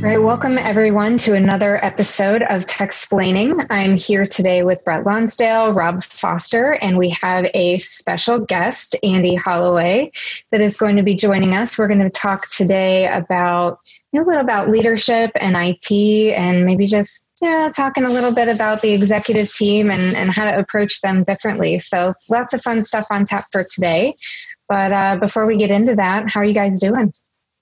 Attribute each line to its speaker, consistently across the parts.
Speaker 1: All right, welcome everyone to another episode of Techsplaining. I'm here today with Brett Lonsdale, Rob Foster, and we have a special guest, Andy Holloway, that is going to be joining us. We're going to talk today about a little about leadership and IT, and maybe just talking a little bit about the executive team and how to approach them differently. So lots of fun stuff on tap for today. But before we get into that, how are you guys doing?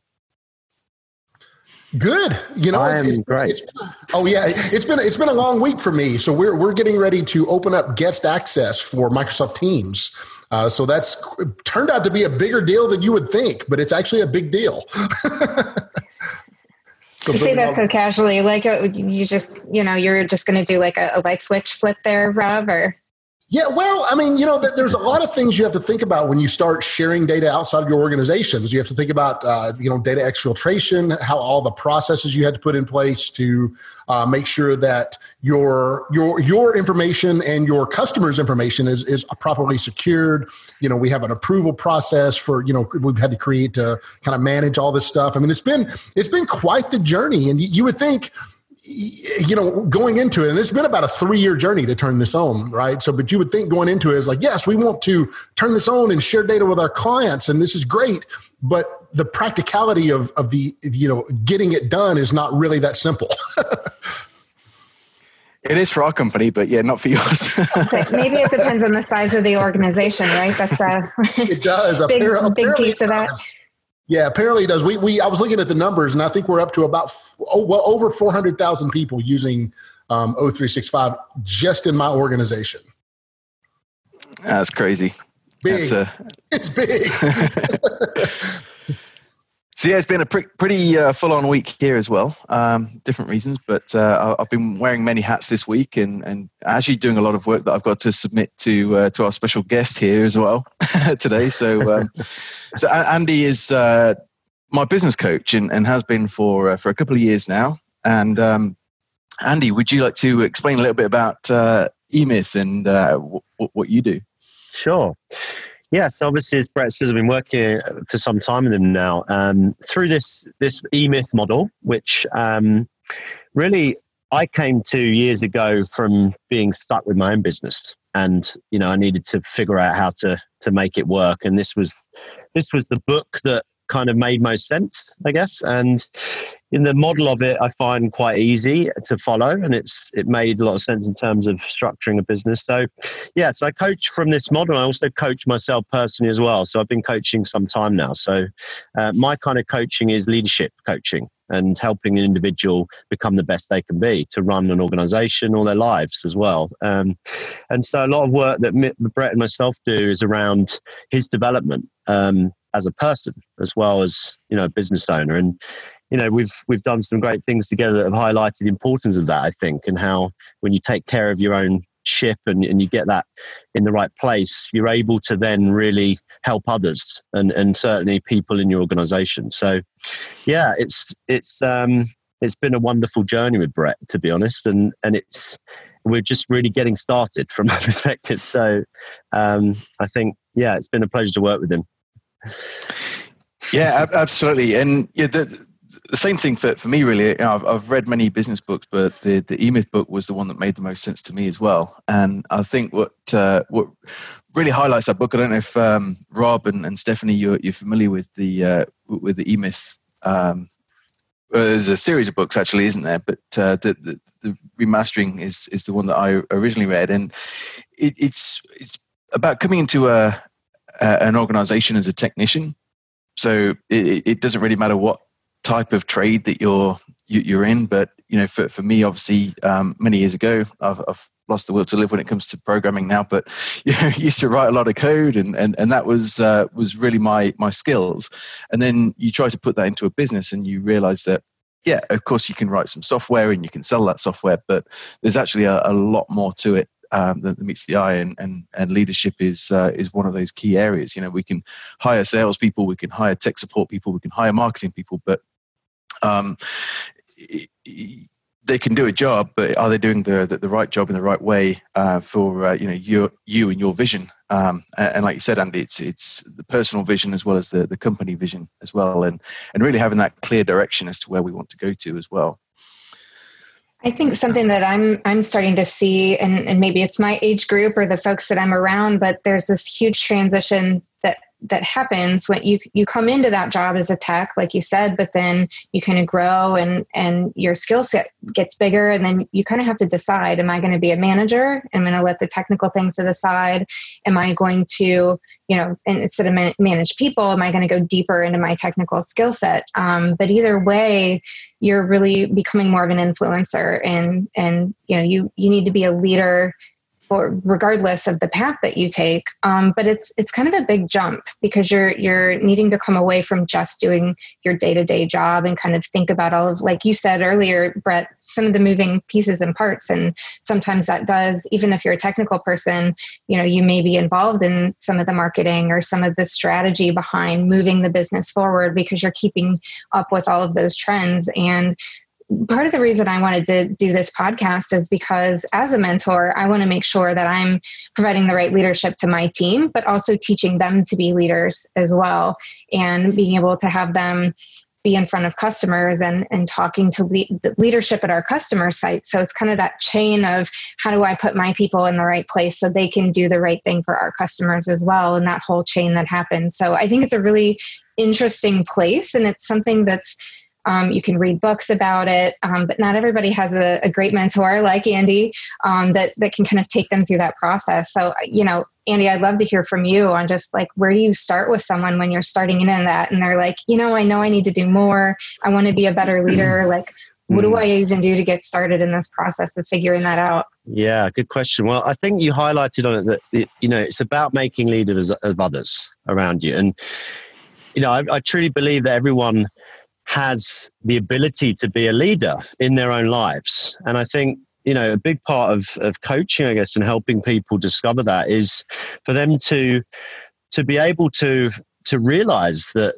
Speaker 2: Good.
Speaker 3: It's great.
Speaker 2: It's been a long week for me. So we're getting ready to open up guest access for Microsoft Teams. So that's turned out to be a bigger deal than you would think, but it's actually a big deal.
Speaker 1: You say that so casually, like you just, you're just going to do like a light switch flip there, Rob, or?
Speaker 2: Yeah, well, I mean, there's a lot of things you have to think about when you start sharing data outside of your organizations. You have to think about, data exfiltration, how all the processes you had to put in place to make sure that your information and your customers' information is properly secured. We have an approval process for, we've had to create to kind of manage all this stuff. I mean, it's been quite the journey, and you would think, going into it, and it's been about a 3-year journey to turn this on, right? So, but you would think going into it is like, yes, we want to turn this on and share data with our clients, and this is great. But the practicality of the, getting it done is not really that simple.
Speaker 3: It is for our company, but not for yours.
Speaker 1: Okay. Maybe it depends on the size of the organization, right? That's
Speaker 2: it does.
Speaker 1: big piece of that.
Speaker 2: Yeah, apparently it does. I was looking at the numbers, and I think we're up to about over 400,000 people using O365 just in my organization.
Speaker 3: That's crazy.
Speaker 2: Big. It's big.
Speaker 3: So it's been a pretty full-on week here as well. Different reasons, but I've been wearing many hats this week, and actually doing a lot of work that I've got to submit to our special guest here as well today. So Andy is my business coach and has been for a couple of years now. And Andy, would you like to explain a little bit about eMyth and what you do?
Speaker 4: Sure. Yes, obviously, as Brett says, I've been working for some time with them now through this eMyth model, which really I came to years ago from being stuck with my own business, and I needed to figure out how to make it work. And this was the book that kind of made most sense, I guess. And in the model of it, I find quite easy to follow, and it made a lot of sense in terms of structuring a business. So I coach from this model. I also coach myself personally as well. So I've been coaching some time now. So my kind of coaching is leadership coaching and helping an individual become the best they can be to run an organization or their lives as well. And so a lot of work that Brett and myself do is around his development as a person as well as, a business owner. And we've done some great things together that have highlighted the importance of that, I think, and how when you take care of your own ship and you get that in the right place, you're able to then really help others and certainly people in your organization. So, it's been a wonderful journey with Brett, to be honest, and we're just really getting started from my perspective. So, I think it's been a pleasure to work with him.
Speaker 3: Yeah, absolutely, and the same thing for me, really. I've read many business books, but the eMyth book was the one that made the most sense to me as well. And I think what really highlights that book, I don't know if Rob and Stephanie, you're familiar with the eMyth. There's a series of books, actually, isn't there? But the remastering is the one that I originally read, and it's about coming into an organization as a technician. So it doesn't really matter what type of trade that you're in, but for me, obviously, many years ago, I've lost the will to live when it comes to programming now, but used to write a lot of code, and that was really my skills. And then you try to put that into a business, and you realize that of course you can write some software and you can sell that software, but there's actually a lot more to it that meets the eye, and leadership is one of those key areas. We can hire salespeople, we can hire tech support people, we can hire marketing people, but they can do a job, but are they doing the right job in the right way for you and your vision? And like you said, Andy, it's the personal vision as well as the company vision as well, and really having that clear direction as to where we want to go to as well.
Speaker 1: I think something that I'm starting to see, and maybe it's my age group or the folks that I'm around, but there's this huge transition that happens when you come into that job as a tech, like you said, but then you kind of grow and your skill set gets bigger. And then you kind of have to decide, am I going to be a manager? I'm going to let the technical things to the side. Am I going to, and instead of manage people, am I going to go deeper into my technical skill set? But either way, you're really becoming more of an influencer, and you need to be a leader or regardless of the path that you take. But it's kind of a big jump because you're needing to come away from just doing your day-to-day job and kind of think about all of, like you said earlier, Brett, some of the moving pieces and parts. And sometimes that does, even if you're a technical person, you may be involved in some of the marketing or some of the strategy behind moving the business forward because you're keeping up with all of those trends. And part of the reason I wanted to do this podcast is because as a mentor, I want to make sure that I'm providing the right leadership to my team, but also teaching them to be leaders as well, and being able to have them be in front of customers and talking to the leadership at our customer site. So it's kind of that chain of how do I put my people in the right place so they can do the right thing for our customers as well, and that whole chain that happens. So I think it's a really interesting place, and it's something that's you can read books about it, but not everybody has a great mentor like Andy that can kind of take them through that process. So, Andy, I'd love to hear from you on just like, where do you start with someone when you're starting in that and they're like, I know I need to do more. I want to be a better leader. Like, what do I even do to get started in this process of figuring that out?
Speaker 4: Yeah, good question. Well, I think you highlighted on it that, it's about making leaders of others around you. And, I truly believe that everyone has the ability to be a leader in their own lives. And I think, a big part of coaching, I guess, and helping people discover that is for them to be able to realize that,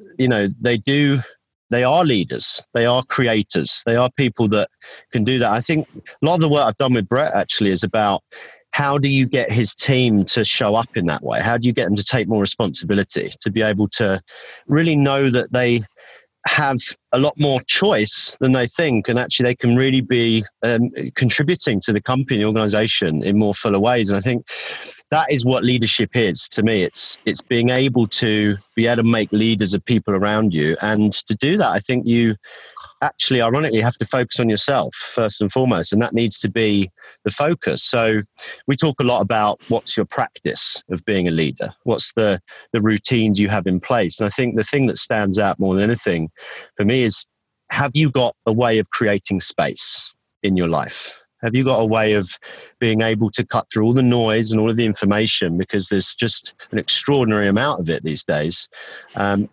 Speaker 4: they are leaders, they are creators, they are people that can do that. I think a lot of the work I've done with Brett actually is about how do you get his team to show up in that way? How do you get them to take more responsibility, to be able to really know that they have a lot more choice than they think, and actually they can really be contributing to the company, the organization in more fuller ways. And I think that is what leadership is to me. It's being able to make leaders of people around you. And to do that, I think you actually, ironically, have to focus on yourself first and foremost. And that needs to be the focus. So we talk a lot about what's your practice of being a leader? What's the routines you have in place? And I think the thing that stands out more than anything for me is, have you got a way of creating space in your life? Have you got a way of being able to cut through all the noise and all of the information, because there's just an extraordinary amount of it these days? And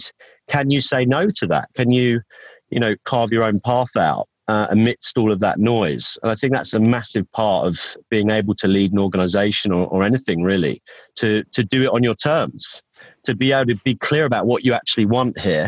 Speaker 4: can you say no to that? Can you, carve your own path out amidst all of that noise? And I think that's a massive part of being able to lead an organization or anything really, to do it on your terms, to be able to be clear about what you actually want here,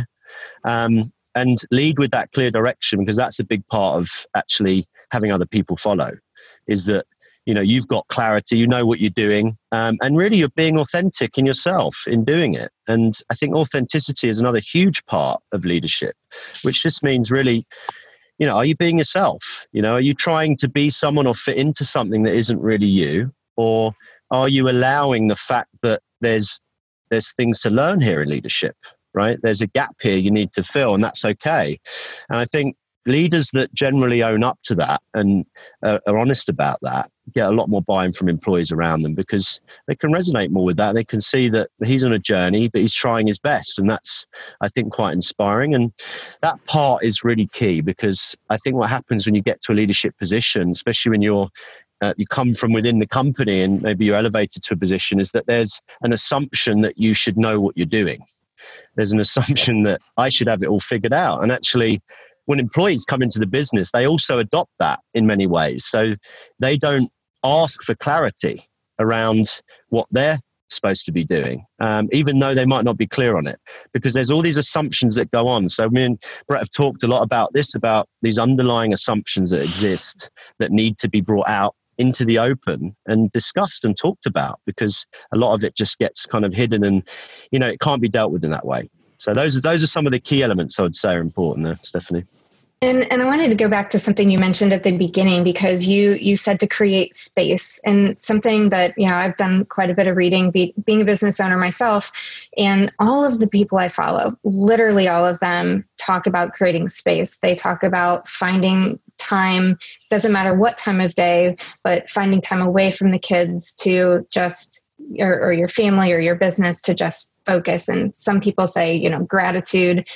Speaker 4: and lead with that clear direction, because that's a big part of actually having other people follow, is that, you've got clarity, you know what you're doing, and really you're being authentic in yourself in doing it. And I think authenticity is another huge part of leadership, which just means really, are you being yourself? Are you trying to be someone or fit into something that isn't really you? Or are you allowing the fact that there's things to learn here in leadership, right? There's a gap here you need to fill, and that's okay. And I think leaders that generally own up to that and are honest about that get a lot more buy-in from employees around them, because they can resonate more with that. They can see that he's on a journey, but he's trying his best. And that's, I think, quite inspiring. And that part is really key, because I think what happens when you get to a leadership position, especially when you come from within the company and maybe you're elevated to a position, is that there's an assumption that you should know what you're doing. There's an assumption that I should have it all figured out. And actually, when employees come into the business, they also adopt that in many ways. So they don't ask for clarity around what they're supposed to be doing, even though they might not be clear on it, because there's all these assumptions that go on. So me and Brett have talked a lot about this, about these underlying assumptions that exist that need to be brought out into the open and discussed and talked about, because a lot of it just gets kind of hidden and, it can't be dealt with in that way. So those are some of the key elements I would say are important there, Stephanie.
Speaker 1: And I wanted to go back to something you mentioned at the beginning, because you said to create space, and something that, I've done quite a bit of reading, being a business owner myself, and all of the people I follow, literally all of them talk about creating space. They talk about finding time, doesn't matter what time of day, but finding time away from the kids to just, or your family or your business, to just focus. And some people say, gratitude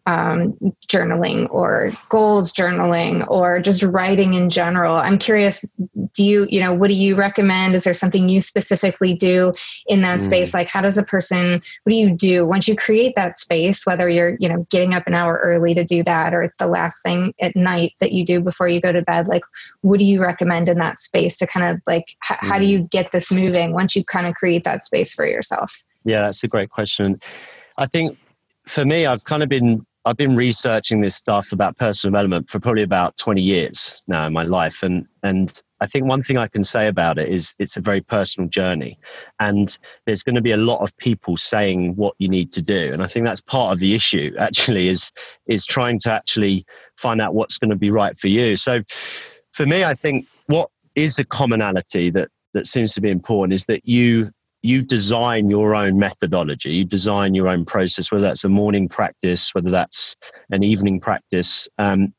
Speaker 1: journaling, or goals journaling, or just writing in general. I'm curious, what do you recommend? Is there something you specifically do in that space? Like, what do you do once you create that space, whether you're, getting up an hour early to do that, or it's the last thing at night that you do before you go to bed? Like, what do you recommend in that space to kind of like, how do you get this moving once you kind of create that space for yourself?
Speaker 4: Yeah, that's a great question. I think for me, I've been researching this stuff about personal development for probably about 20 years now in my life. And I think one thing I can say about it is it's a very personal journey, and there's going to be a lot of people saying what you need to do. And I think that's part of the issue actually, is trying to actually find out what's going to be right for you. So for me, I think what is a commonality that seems to be important is that you design your own methodology, you design your own process, whether that's a morning practice, whether that's an evening practice, and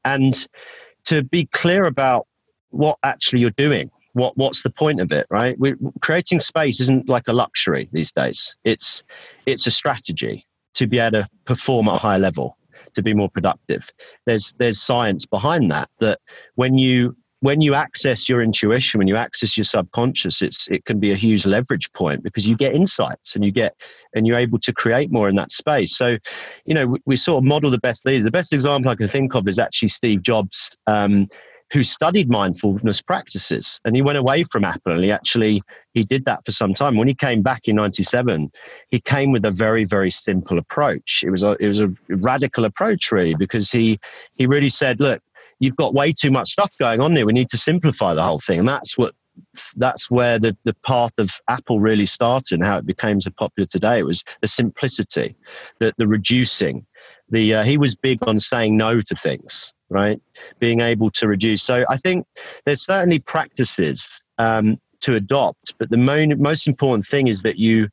Speaker 4: to be clear about what actually you're doing. What's the point of it, right? Creating space isn't like a luxury these days. It's a strategy to be able to perform at a higher level, to be more productive. There's science behind that when you access your intuition, when you access your subconscious, it can be a huge leverage point, because you get insights and you're able to create more in that space. So, we sort of model the best leaders. The best example I can think of is actually Steve Jobs, who studied mindfulness practices, and he went away from Apple, and he did that for some time. When he came back in 1997, he came with a very, very simple approach. It was a radical approach, really, because he really said, look, you've got way too much stuff going on there. We need to simplify the whole thing. And that's where the path of Apple really started, and how it became so popular today. It was the simplicity, the reducing. He was big on saying no to things, right? Being able to reduce. So I think there's certainly practices to adopt, but the most important thing is that you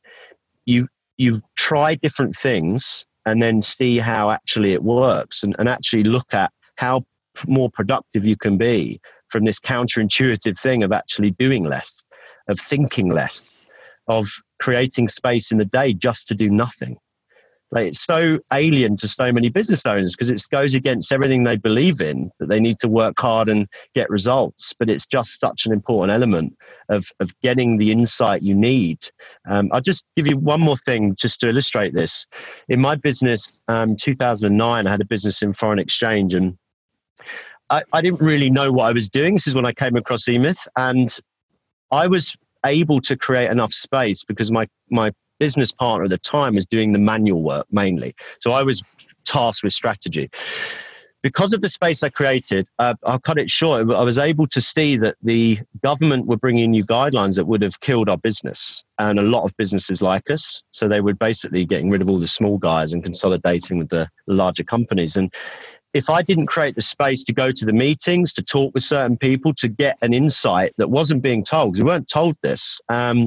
Speaker 4: try different things and then see how actually it works, and actually look at how more productive you can be from this counterintuitive thing of actually doing less, of thinking less, of creating space in the day just to do nothing. Like, it's so alien to so many business owners, because it goes against everything they believe in, that they need to work hard and get results. But it's just such an important element of getting the insight you need. I'll just give you one more thing just to illustrate this. In my business, 2009, I had a business in foreign exchange, and I didn't really know what I was doing. This is when I came across eMyth, and I was able to create enough space because my business partner at the time was doing the manual work mainly. So I was tasked with strategy. Because of the space I created, I'll cut it short, I was able to see that the government were bringing new guidelines that would have killed our business, and a lot of businesses like us. So they were basically getting rid of all the small guys and consolidating with the larger companies. And if I didn't create the space to go to the meetings, to talk with certain people, to get an insight that wasn't being told, because we weren't told this,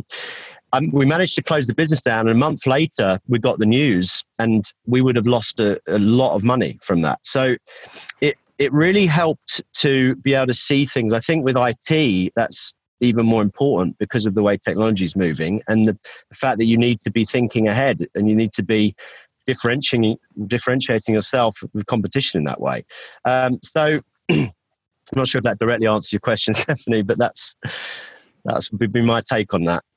Speaker 4: we managed to close the business down, and a month later we got the news, and we would have lost a lot of money from that. So it really helped to be able to see things. I think with IT, that's even more important because of the way technology is moving, and the fact that you need to be thinking ahead, and you need to be differentiating yourself with competition in that way. So I'm not sure if that directly answers your question, Stephanie, but that's would be my take on that.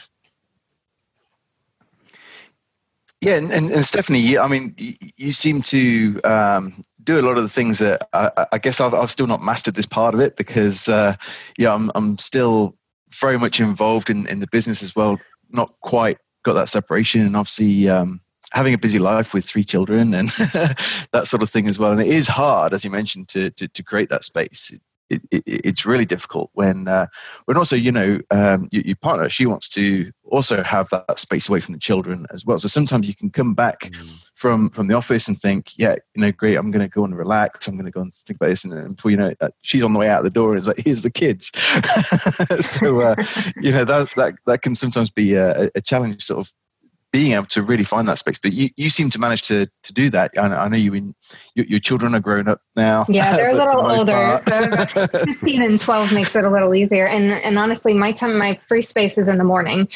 Speaker 3: Yeah, and Stephanie, I mean, you seem to do a lot of the things that I guess I've still not mastered this part of it, because I'm still very much involved in the business as well. Not quite got that separation, and obviously having a busy life with 3 children and that sort of thing as well. And it is hard, as you mentioned, to create that space. it's really difficult when also, your partner, she wants to also have that space away from the children as well. So sometimes you can come back from the office and think, great, I'm going to go and relax. I'm going to go and think about this. And before you know it, she's on the way out the door and it's like, here's the kids. So, that can sometimes be a challenge, sort of being able to really find that space. But you seem to manage to do that. I know your children are grown up now.
Speaker 1: Yeah, they're a little older. So 15 and 12 makes it a little easier. And honestly, my free space is in the morning,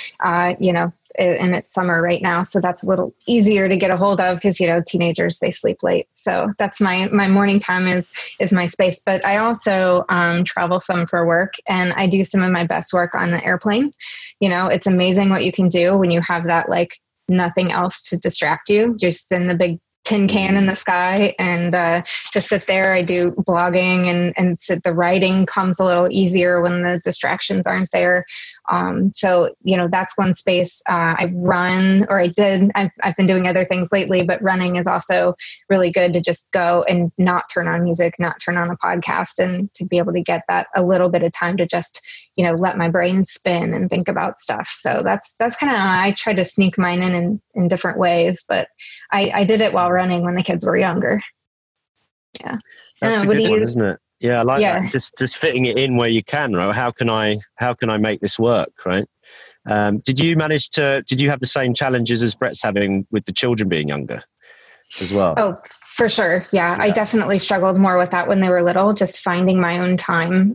Speaker 1: and it's summer right now. So that's a little easier to get a hold of because, teenagers, they sleep late. So that's my morning time is my space. But I also travel some for work, and I do some of my best work on the airplane. It's amazing what you can do when you have that, like, nothing else to distract you, just in the big tin can in the sky, and just sit there. I do blogging, and so the writing comes a little easier when the distractions aren't there. So, that's one space. I run, or I did. I've been doing other things lately, but running is also really good to just go and not turn on music, not turn on a podcast, and to be able to get that a little bit of time to just, let my brain spin and think about stuff. So that's kind of how I try to sneak mine in different ways, but I did it while running when the kids were younger. Yeah.
Speaker 4: That's a good one, isn't it? Yeah, I like that. Just fitting it in where you can, right? How can I make this work, right? Did you have the same challenges as Brett's having with the children being younger as well?
Speaker 1: Oh, for sure. Yeah, I definitely struggled more with that when they were little, just finding my own time.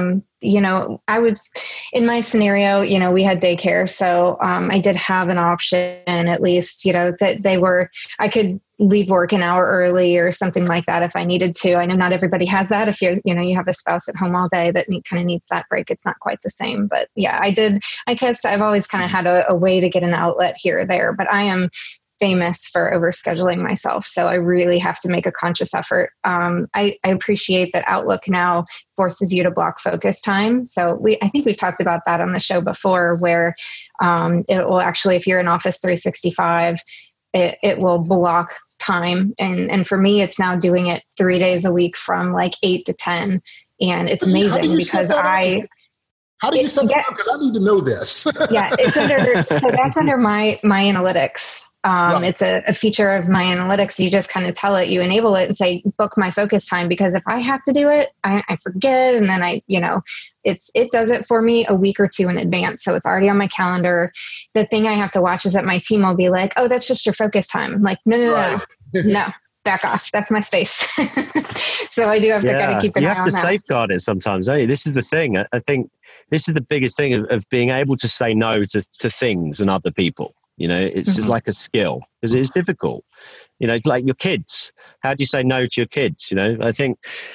Speaker 1: I was, in my scenario, we had daycare. So I did have an option, at least, that I could leave work an hour early or something like that if I needed to. I know not everybody has that. If you have a spouse at home all day that kind of needs that break, it's not quite the same. But yeah, I did. I guess I've always kind of had a way to get an outlet here or there, but I am famous for overscheduling myself. So I really have to make a conscious effort. I appreciate that Outlook now forces you to block focus time. So I think we've talked about that on the show before, where it will actually, if you're in Office 365, it will block time. And for me, it's now doing it 3 days a week from like 8 to 10. And it's amazing because
Speaker 2: how do you set that up? Because I need to know this.
Speaker 1: Yeah, that's under my analytics. Right. It's a feature of my analytics. You just kind of tell it, you enable it and say, book my focus time. Because if I have to do it, I forget. And then it does it for me a week or two in advance. So it's already on my calendar. The thing I have to watch is that my team will be like, oh, that's just your focus time. I'm like, no, back off. That's my space. So I do have to kind of keep an eye on that.
Speaker 4: You have to safeguard it sometimes. This is the thing. I think this is the biggest thing of being able to say no to things and other people. It's just like a skill, because it's difficult. It's like your kids. How do you say no to your kids? I think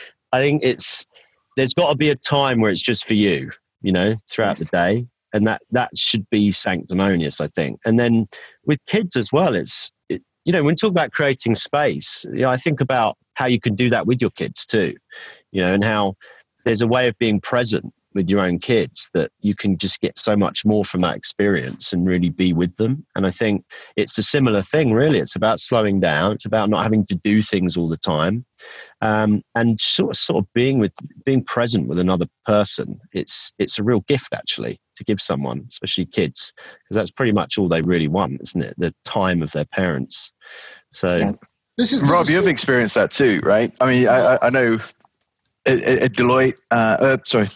Speaker 4: there's got to be a time where it's just for you, throughout the day. And that should be sanctimonious, I think. And then with kids as well, when we talk about creating space, I think about how you can do that with your kids too, and how there's a way of being present with your own kids that you can just get so much more from that experience and really be with them. And I think it's a similar thing, really. It's about slowing down. It's about not having to do things all the time, and sort of being present with another person. It's a real gift, actually, to give someone, especially kids, because that's pretty much all they really want, isn't it? The time of their parents. So,
Speaker 3: Rob, you've experienced that too, right? I mean, I know. At Deloitte, sorry.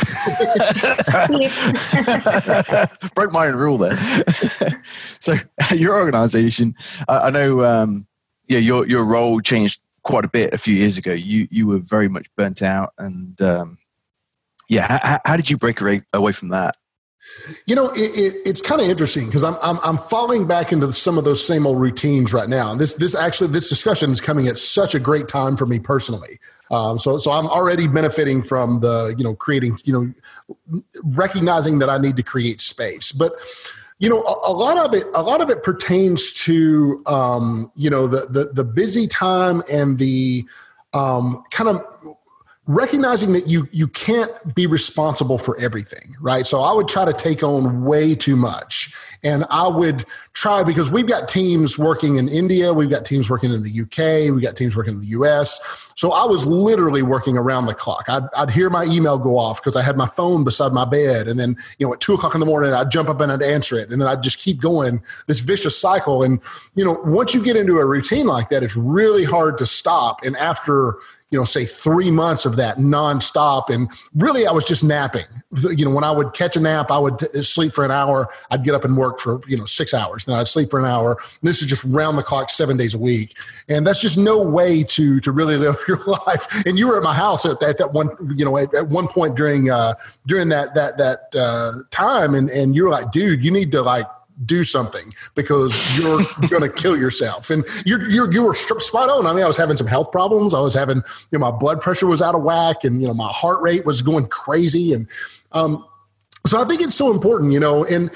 Speaker 3: Broke my own rule there. So your organization, I know, your role changed quite a bit a few years ago. You were very much burnt out, and how did you break away from that?
Speaker 2: It's kind of interesting because I'm falling back into some of those same old routines right now. And this discussion is coming at such a great time for me personally. So I'm already benefiting from the, creating, recognizing that I need to create space. But, a lot of it pertains to, the busy time and the kind of recognizing that you can't be responsible for everything, right? So I would try to take on way too much. And I would try, because we've got teams working in India, we've got teams working in the UK, we've got teams working in the US. So I was literally working around the clock. I'd hear my email go off because I had my phone beside my bed. And then, at 2:00 in the morning, I'd jump up and I'd answer it. And then I'd just keep going, this vicious cycle. And, once you get into a routine like that, it's really hard to stop. And after, say 3 months of that nonstop. And really, I was just napping. When I would catch a nap, I would sleep for an hour. I'd get up and work for, 6 hours. Then I'd sleep for an hour. This is just round the clock, 7 days a week. And that's just no way to really live your life. And you were at my house at that one, at one point during that time. And you were like, dude, you need to do something because you're going to kill yourself. And you were spot on. I mean, I was having some health problems. I was having, my blood pressure was out of whack and, my heart rate was going crazy. And so I think it's so important, and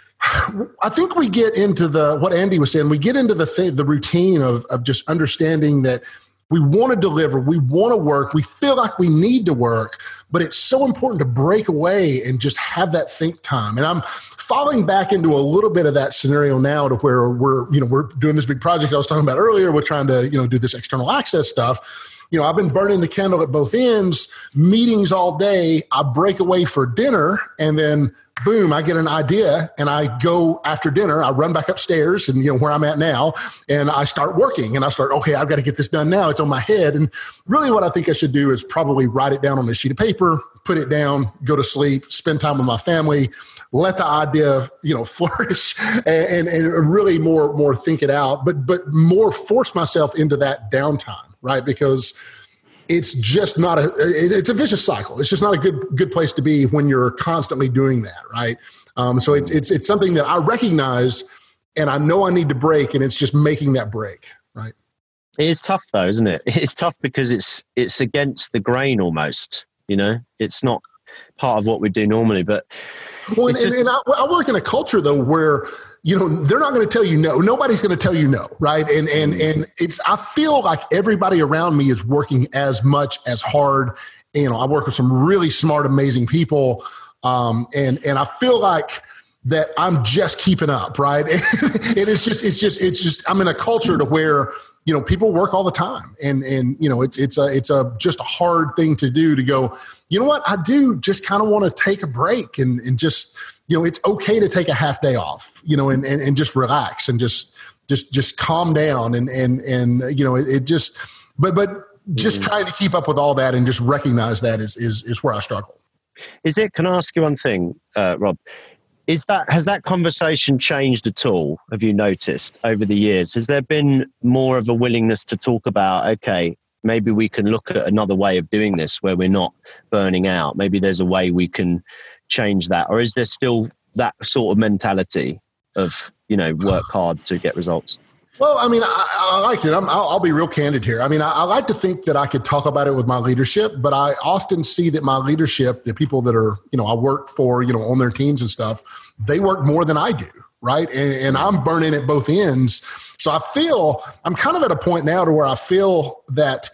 Speaker 2: I think we get into what Andy was saying, we get into the routine of just understanding that we want to deliver, we want to work, we feel like we need to work, but it's so important to break away and just have that think time. And I'm falling back into a little bit of that scenario now to where we're doing this big project I was talking about earlier. We're trying to, do this external access stuff. I've been burning the candle at both ends, meetings all day. I break away for dinner and then boom, I get an idea and I go after dinner. I run back upstairs and, where I'm at now, and I start working and I start, okay, I've got to get this done now. It's on my head. And really what I think I should do is probably write it down on a sheet of paper, put it down, go to sleep, spend time with my family, let the idea, flourish and really more think it out, but more force myself into that downtime, right? Because it's just not it's a vicious cycle. It's just not a good place to be when you're constantly doing that, right? So it's something that I recognize and I know I need to break, and it's just making that break, right?
Speaker 4: It is tough though, isn't it? It's tough because it's against the grain almost, it's not part of what we do normally, but
Speaker 2: well, and I work in a culture though where they're not going to tell you no. Nobody's going to tell you no, right? And I feel like everybody around me is working as much as hard. I work with some really smart, amazing people, and I feel like that I'm just keeping up, right? And it's just I'm in a culture to where people work all the time, and it's just a hard thing to do, to go, you know what, I do just kind of want to take a break and just, it's okay to take a half day off, and just relax and just calm down and it just, but just trying to keep up with all that and just recognize that is where I struggle.
Speaker 4: Can I ask you one thing, Rob? Has that conversation changed at all? Have you noticed over the years? Has there been more of a willingness to talk about, okay, maybe we can look at another way of doing this where we're not burning out? Maybe there's a way we can change that. Or is there still that sort of mentality of, work hard to get results?
Speaker 2: Well, I mean, I like it. I'll be real candid here. I mean, I like to think that I could talk about it with my leadership, but I often see that my leadership, the people that are, I work for, on their teams and stuff, they work more than I do, right? And I'm burning at both ends. So I'm kind of at a point now to where I feel that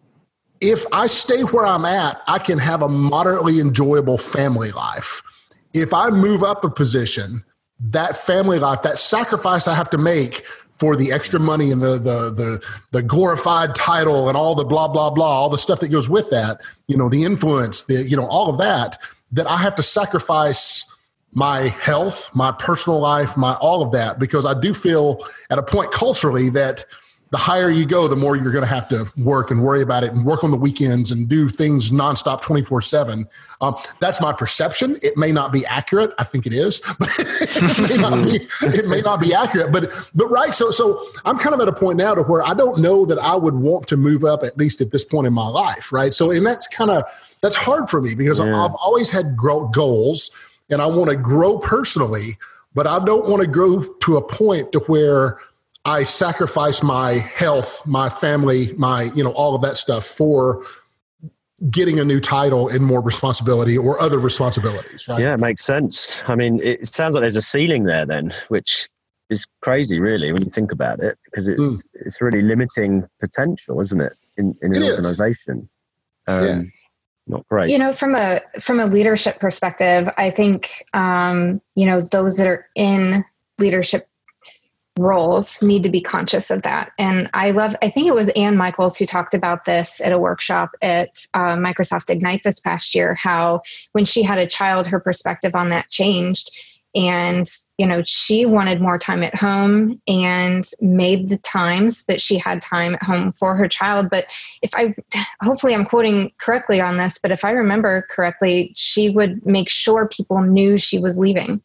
Speaker 2: if I stay where I'm at, I can have a moderately enjoyable family life. If I move up a position, that family life, that sacrifice I have to make for the extra money and the glorified title and all the blah, blah, blah, all the stuff that goes with that, the influence, all of that I have to sacrifice my health, my personal life, all of that, because I do feel at a point culturally that the higher you go, the more you're going to have to work and worry about it and work on the weekends and do things nonstop 24/7. That's my perception. It may not be accurate. I think it is, but it may not be accurate, but right. So I'm kind of at a point now to where I don't know that I would want to move up, at least at this point in my life. Right. So, and that's hard for me because I've always had goals and I want to grow personally, but I don't want to grow to a point to where I sacrifice my health, my family, all of that stuff for getting a new title and more responsibility or other responsibilities, right?
Speaker 4: Yeah, it makes sense. I mean, it sounds like there's a ceiling there then, which is crazy really when you think about it, because it's really limiting potential, isn't it, in an organization? Not great.
Speaker 1: From a leadership perspective, I think, those that are in leadership roles need to be conscious of that. And I think it was Ann Michaels who talked about this at a workshop at Microsoft Ignite this past year, how when she had a child, her perspective on that changed. And, she wanted more time at home and made the times that she had time at home for her child. But hopefully I'm quoting correctly on this, but if I remember correctly, she would make sure people knew she was leaving.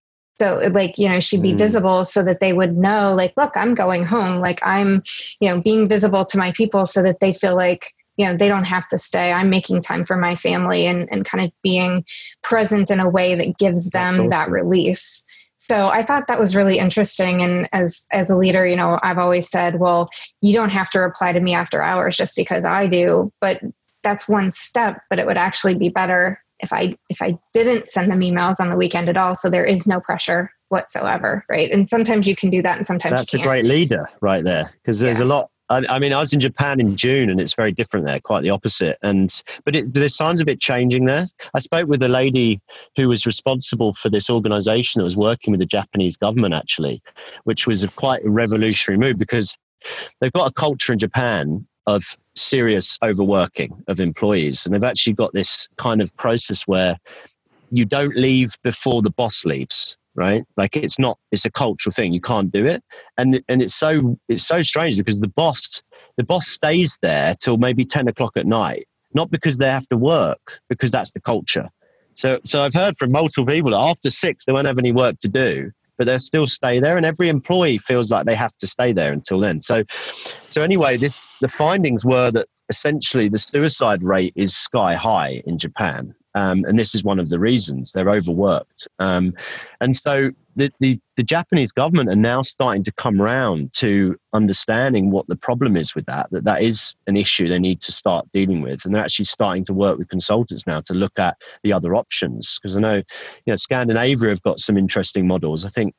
Speaker 1: So she'd be visible so that they would know, look, I'm going home. I'm, being visible to my people so that they feel like, they don't have to stay. I'm making time for my family and kind of being present in a way that gives them that release. So I thought that was really interesting. And as a leader, I've always said, well, you don't have to reply to me after hours just because I do, but that's one step, but it would actually be better if I didn't send them emails on the weekend at all. So there is no pressure whatsoever. Right. And sometimes you can do that and sometimes
Speaker 4: that's
Speaker 1: you can't.
Speaker 4: A great leader right there. Because there's a lot. I mean, I was in Japan in June and it's very different there, quite the opposite. But there's signs of it changing there. I spoke with a lady who was responsible for this organization that was working with the Japanese government, actually, which was quite a revolutionary move because they've got a culture in Japan of serious overworking of employees. And they've actually got this kind of process where you don't leave before the boss leaves. Right? It's a cultural thing. You can't do it. And it's so strange because the boss stays there till maybe 10 o'clock at night, not because they have to work, because that's the culture. So I've heard from multiple people that after 6, they won't have any work to do, but they'll still stay there. And every employee feels like they have to stay there until then. So anyway, the findings were that essentially the suicide rate is sky high in Japan. And this is one of the reasons. They're overworked. And so the Japanese government are now starting to come around to understanding what the problem is with that is an issue they need to start dealing with. And they're actually starting to work with consultants now to look at the other options. Because I know, Scandinavia have got some interesting models. I think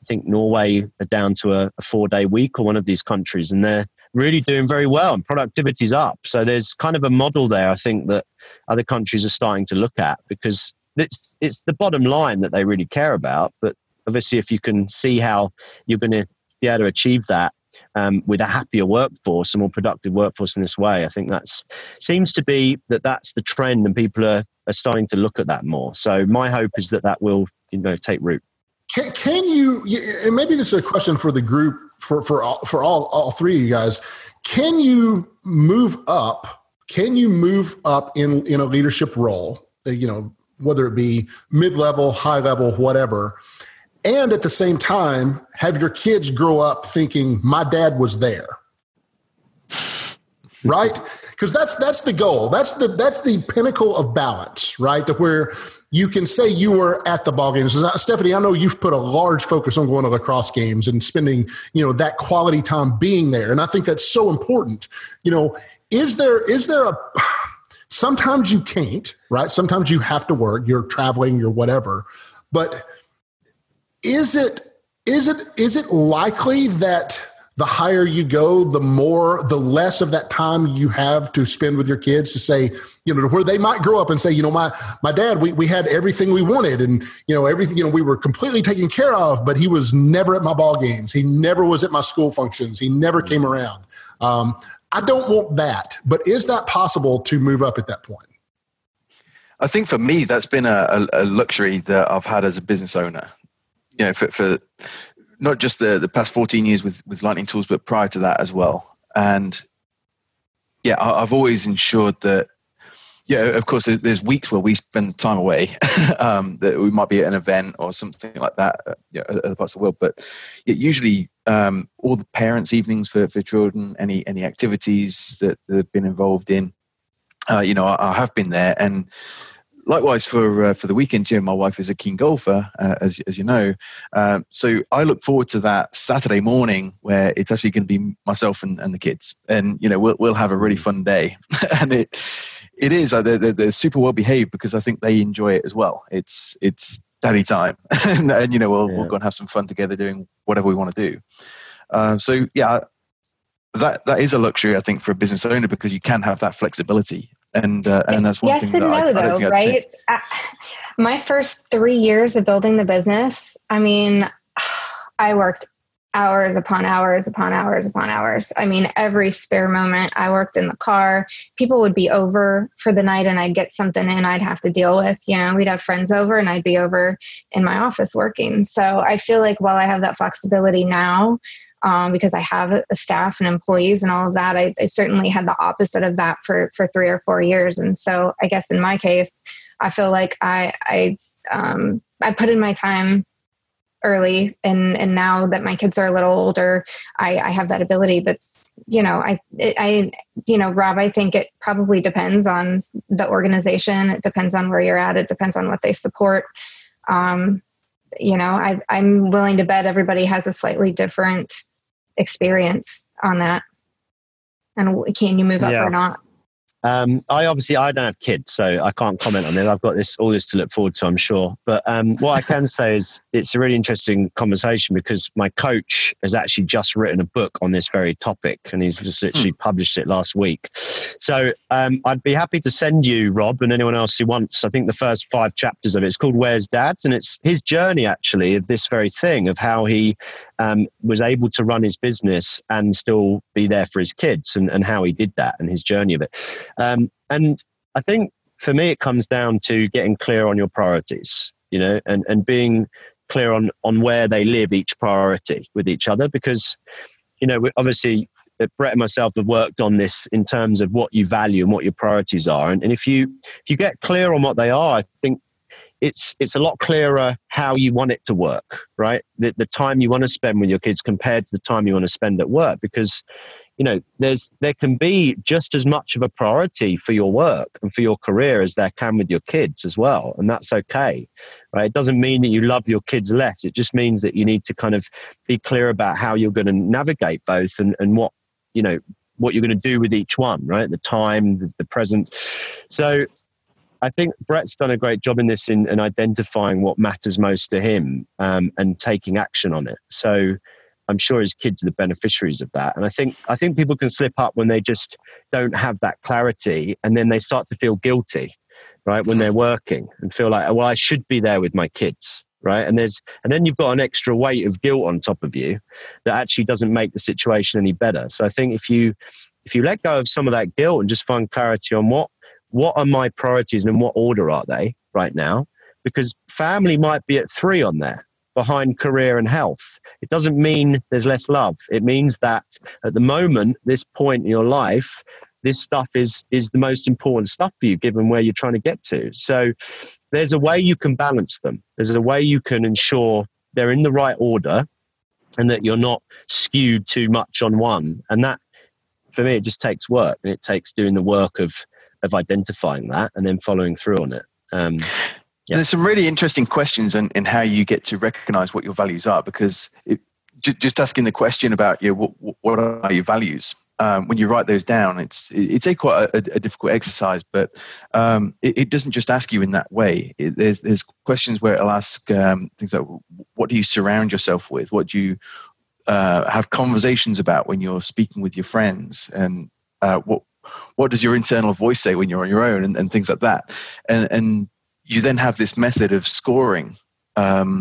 Speaker 4: Norway are down to a 4-day week, or one of these countries, and they're really doing very well and productivity's up. So there's kind of a model there, I think, that other countries are starting to look at, because it's the bottom line that they really care about. But obviously, if you can see how you're going to be able to achieve that with a happier workforce, a more productive workforce in this way, I think seems to be that's the trend, and people are starting to look at that more. So my hope is that will take root.
Speaker 2: Can you, and maybe this is a question for the group, for all three of you guys, can you move up in a leadership role, whether it be mid-level, high-level, whatever, and at the same time have your kids grow up thinking my dad was there? Right? Because that's the goal. That's the pinnacle of balance, right? To where you can say you were at the ball games. Stephanie, I know you've put a large focus on going to lacrosse games and spending, that quality time being there. And I think that's so important. Is there sometimes you can't, right? Sometimes you have to work, you're traveling, you're whatever. But is it likely that the higher you go, the less of that time you have to spend with your kids, to say, to where they might grow up and say, my dad, we had everything we wanted, and, everything, we were completely taken care of, but he was never at my ball games. He never was at my school functions. He never came around. I don't want that, but is that possible to move up at that point?
Speaker 3: I think for me, that's been a luxury that I've had as a business owner, for not just the past 14 years with Lightning Tools, but prior to that as well. And I've always ensured that, of course, there's weeks where we spend time away, that we might be at an event or something like that, other parts of the world. But usually all the parents' evenings for children, any activities that they've been involved in, I have been there. And likewise for the weekend, my wife is a keen golfer, as you know. So I look forward to that Saturday morning where it's actually going to be myself and the kids, and we'll have a really fun day. And it is they're super well behaved because I think they enjoy it as well. It's daddy time, and we'll go and have some fun together doing whatever we want to do. That is a luxury, I think, for a business owner, because you can have that flexibility. And that's one thing that I don't think
Speaker 1: right? My first 3 years of building the business, I mean, I worked hours upon hours upon hours upon hours. I mean, every spare moment I worked in the car. People would be over for the night and I'd get something in I'd have to deal with. You know, we'd have friends over and I'd be over in my office working. So I feel like while I have that flexibility now, because I have a staff and employees and all of that, I certainly had the opposite of that for 3 or 4 years. And so I guess in my case, I feel like I put in my time early, and now that my kids are a little older, I have that ability. But you know, Rob, I think it probably depends on the organization. It depends on where you're at. It depends on what they support. You know, I'm willing to bet everybody has a slightly different experience on that. And can you move up or not?
Speaker 4: I don't have kids, so I can't comment on it. I've got all this to look forward to, I'm sure. But what I can say is it's a really interesting conversation because my coach has actually just written a book on this very topic, and he's just literally published it last week. So I'd be happy to send you, Rob, and anyone else who wants, I think the first 5 chapters of it. It's called Where's Dad? And it's his journey, actually, of this very thing, of how he was able to run his business and still be there for his kids, and how he did that and his journey of it. And I think for me, it comes down to getting clear on your priorities, you know, and being clear on where they live each priority with each other. Because, you know, obviously Brett and myself have worked on this in terms of what you value and what your priorities are. And if you get clear on what they are, I think it's a lot clearer how you want it to work, right? The time you want to spend with your kids compared to the time you want to spend at work, because, you know, there can be just as much of a priority for your work and for your career as there can with your kids as well. And that's okay, right? It doesn't mean that you love your kids less. It just means that you need to kind of be clear about how you're going to navigate both and what, you know, what you're going to do with each one, right? The time, the present. So I think Brett's done a great job in this in identifying what matters most to him, and taking action on it. So I'm sure his kids are the beneficiaries of that. And I think people can slip up when they just don't have that clarity, and then they start to feel guilty, right, when they're working, and feel like, well, I should be there with my kids, right? And then you've got an extra weight of guilt on top of you that actually doesn't make the situation any better. So I think if you let go of some of that guilt and just find clarity on what are my priorities and in what order are they right now, because family might be at 3 on there, behind career and health. It doesn't mean there's less love. It means that at the moment, this point in your life, this stuff is the most important stuff for you, given where you're trying to get to. So there's a way you can balance them. There's a way you can ensure they're in the right order and that you're not skewed too much on one. And that, for me, it just takes work, and it takes doing the work of identifying that and then following through on it.
Speaker 3: There's some really interesting questions in how you get to recognize what your values are, because just asking the question about, you know, what are your values? When you write those down, it's quite a difficult exercise, but it doesn't just ask you in that way. There's questions where it'll ask things like, what do you surround yourself with? What do you have conversations about when you're speaking with your friends? And what does your internal voice say when you're on your own, and things like that? And you then have this method of scoring the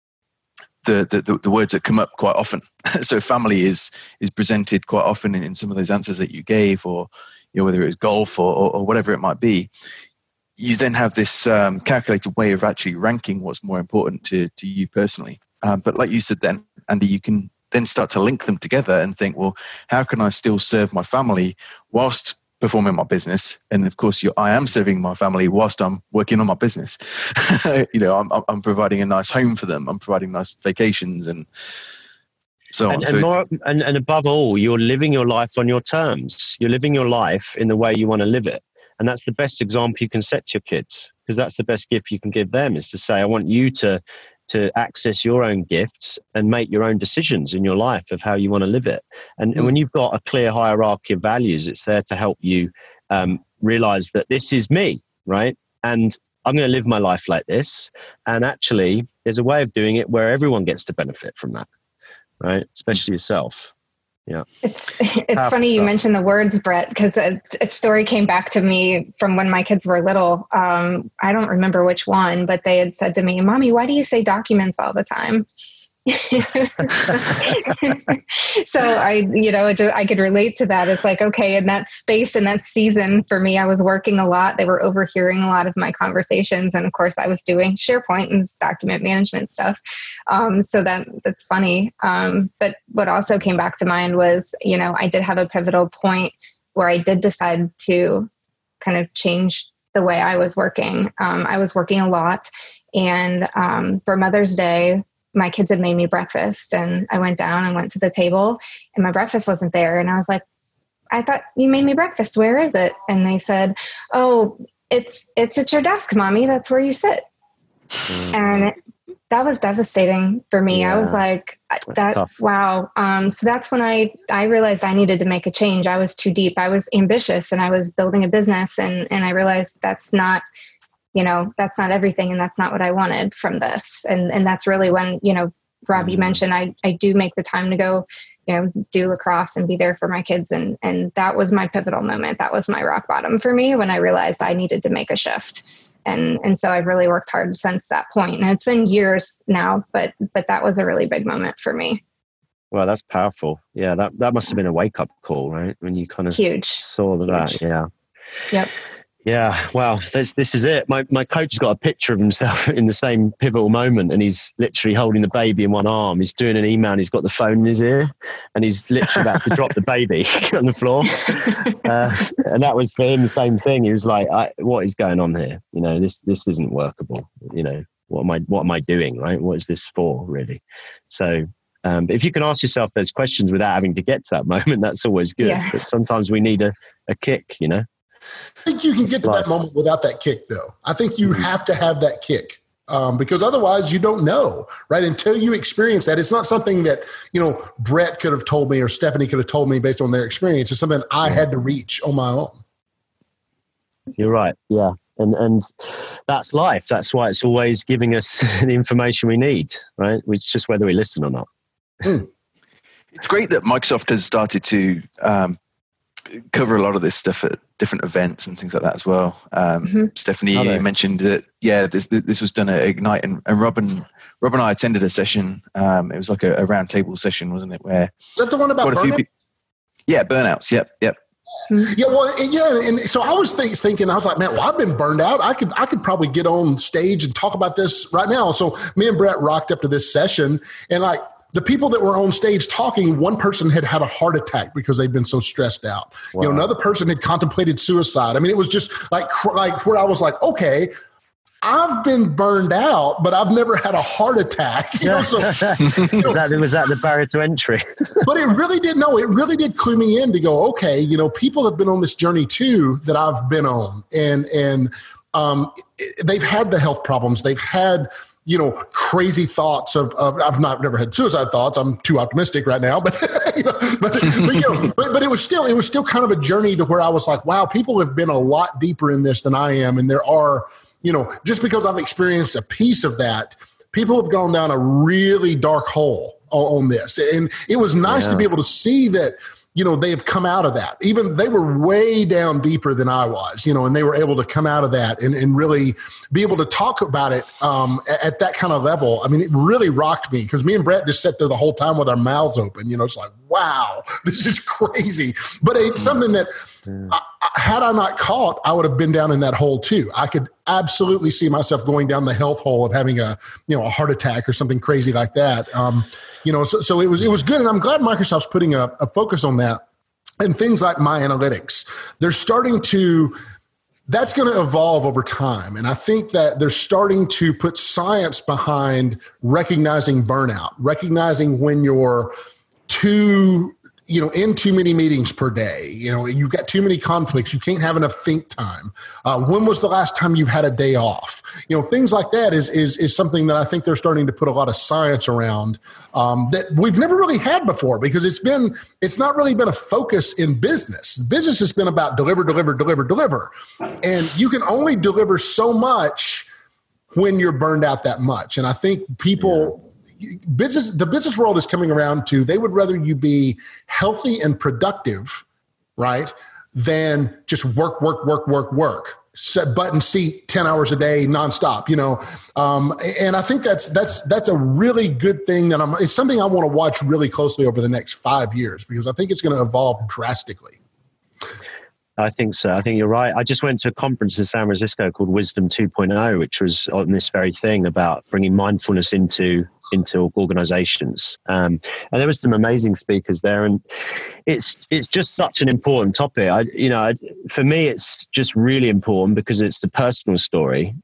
Speaker 3: words that come up quite often. So family is presented quite often in some of those answers that you gave, or, you know, whether it was golf or whatever it might be. You then have this calculated way of actually ranking what's more important to you personally. But like you said then, Andy, you can then start to link them together and think, well, how can I still serve my family whilst performing my business? And of course, I am serving my family whilst I'm working on my business. You know, I'm providing a nice home for them. I'm providing nice vacations and so on.
Speaker 4: And above all, you're living your life on your terms. You're living your life in the way you want to live it. And that's the best example you can set to your kids, because that's the best gift you can give them, is to say, I want you to access your own gifts and make your own decisions in your life of how you want to live it. And when you've got a clear hierarchy of values, it's there to help you realize that this is me, right? And I'm going to live my life like this. And actually, there's a way of doing it where everyone gets to benefit from that, right? Especially yourself. Yeah.
Speaker 1: It's funny you mentioned the words, Brett, because a story came back to me from when my kids were little. I don't remember which one, but they had said to me, Mommy, why do you say documents all the time? So I could relate to that. It's like, okay, in that space, in that season for me, I was working a lot. They were overhearing a lot of my conversations. And of course I was doing SharePoint and document management stuff. So that's funny. But what also came back to mind was, I did have a pivotal point where I did decide to kind of change the way I was working. I was working a lot, and for Mother's Day, my kids had made me breakfast, and I went down and went to the table and my breakfast wasn't there. And I was like, I thought you made me breakfast. Where is it? And they said, oh, it's at your desk, Mommy. That's where you sit. And that was devastating for me. Yeah, I was like, wow. So that's when I realized I needed to make a change. I was too deep. I was ambitious and I was building a business, and I realized that's not everything. And that's not what I wanted from this. And that's really when, Rob, you mentioned I do make the time to go, do lacrosse and be there for my kids. And that was my pivotal moment. That was my rock bottom for me when I realized I needed to make a shift. And so I've really worked hard since that point. And it's been years now, but that was a really big moment for me.
Speaker 4: Well, that's powerful. Yeah, that must have been a wake-up call, right? When you kind of saw that. Huge. Yeah.
Speaker 1: Yep.
Speaker 4: Yeah, well, this is it. My coach has got a picture of himself in the same pivotal moment, and he's literally holding the baby in one arm. He's doing an email, and he's got the phone in his ear, and he's literally about to drop the baby on the floor. And that was for him the same thing. He was like, "What is going on here? This isn't workable. What am I doing? Right? What is this for, really?" So. But if you can ask yourself those questions without having to get to that moment, that's always good. Yeah. But sometimes we need a kick, I
Speaker 2: think you can get to that moment without that kick, though. I think you have to have that kick because otherwise you don't know, right? Until you experience that. It's not something that, Brett could have told me or Stephanie could have told me based on their experience. It's something I had to reach on my own.
Speaker 4: You're right. Yeah. And that's life. That's why it's always giving us the information we need, right? It's just whether we listen or not.
Speaker 3: It's great that Microsoft has started to cover a lot of this stuff at different events and things like that as well. Stephanie, you mentioned that, this was done at Ignite, and Rob and I attended a session. It was like a round table session, wasn't it? Where
Speaker 2: is that the one about burnout?
Speaker 3: Burnouts. Yep.
Speaker 2: Yeah, well, and so I was thinking, I was like, man, well, I've been burned out. I could probably get on stage and talk about this right now. So me and Brett rocked up to this session, and like, the people that were on stage talking, one person had a heart attack because they'd been so stressed out. Wow. Another person had contemplated suicide. I mean, it was just like where I was like, okay, I've been burned out, but I've never had a heart attack.
Speaker 4: Was that the barrier to entry?
Speaker 2: But it really did. No, it really did clue me in to go, okay, people have been on this journey too that I've been on, and they've had the health problems. They've had crazy thoughts of I've never had suicide thoughts. I'm too optimistic right now, but but it was still kind of a journey to where I was like, wow, people have been a lot deeper in this than I am. And there are, just because I've experienced a piece of that, people have gone down a really dark hole on this. And it was nice to be able to see that, they have come out of that. Even they were way down deeper than I was, and they were able to come out of that and really be able to talk about it at that kind of level. I mean, it really rocked me because me and Brett just sat there the whole time with our mouths open. It's like, wow, this is crazy. But it's something that had I not caught, I would have been down in that hole too. I could absolutely see myself going down the health hole of having a heart attack or something crazy like that. So it was good. And I'm glad Microsoft's putting a focus on that and things like My Analytics. They're starting to, that's going to evolve over time. And I think that they're starting to put science behind recognizing burnout, recognizing when you're in too many meetings per day, you've got too many conflicts. You can't have enough think time. When was the last time you've had a day off? Things like that is something that I think they're starting to put a lot of science around that we've never really had before because it's not really been a focus in business. Business has been about deliver. And you can only deliver so much when you're burned out that much. And I think the business world is coming around to, they would rather you be healthy and productive, right, than just work. set button seat 10 hours a day nonstop, and I think that's a really good thing it's something I want to watch really closely over the next 5 years, because I think it's going to evolve drastically.
Speaker 4: I think so. I think you're right. I just went to a conference in San Francisco called Wisdom 2.0, which was on this very thing about bringing mindfulness into organizations. And there was some amazing speakers there, and it's just such an important topic. For me, it's just really important because it's the personal story.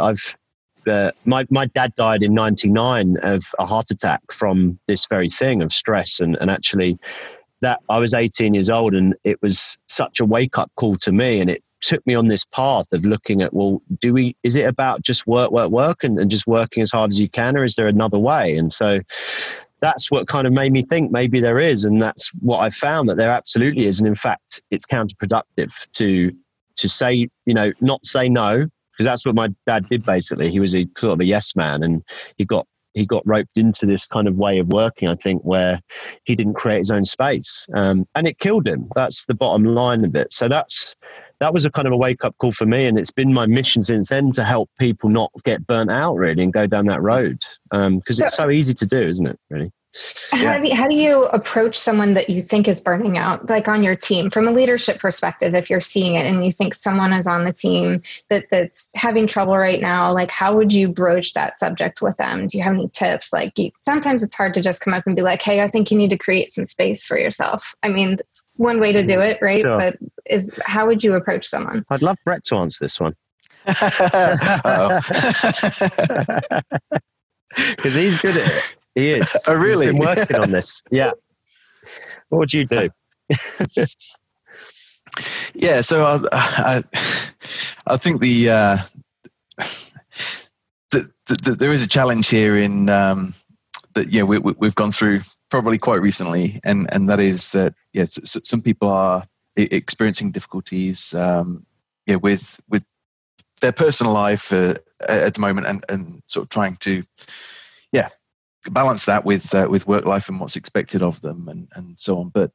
Speaker 4: My dad died in 1999 of a heart attack from this very thing of stress, and actually that I was 18 years old, and it was such a wake up call to me. And it took me on this path of looking at, is it about just work and just working as hard as you can, or is there another way? And so that's what kind of made me think maybe there is. And that's what I found, that there absolutely is. And in fact, it's counterproductive to say, not say no, because that's what my dad did basically. He was a sort of a yes man, and he got roped into this kind of way of working, I think, where he didn't create his own space. And it killed him. That's the bottom line of it. So that was a kind of a wake-up call for me, and it's been my mission since then to help people not get burnt out, really, and go down that road. Because it's so easy to do, isn't it, really?
Speaker 1: How do you approach someone that you think is burning out, like on your team, from a leadership perspective? If you're seeing it and you think someone is on the team that's having trouble right now, like how would you broach that subject with them? Do you have any tips? Like sometimes it's hard to just come up and be like, hey, I think you need to create some space for yourself. I mean, that's one way to do it, right?
Speaker 4: Sure.
Speaker 1: But how would you approach someone?
Speaker 4: I'd love Brett to answer this one. Because he's good at it. He is.
Speaker 3: Oh, really?
Speaker 4: He's been working on this. Yeah. What would you do?
Speaker 3: Yeah. So I think there is a challenge here in that we've gone through probably quite recently, and that is that some people are experiencing difficulties with their personal life at the moment, and sort of trying to balance that with work life and what's expected of them, and so on. But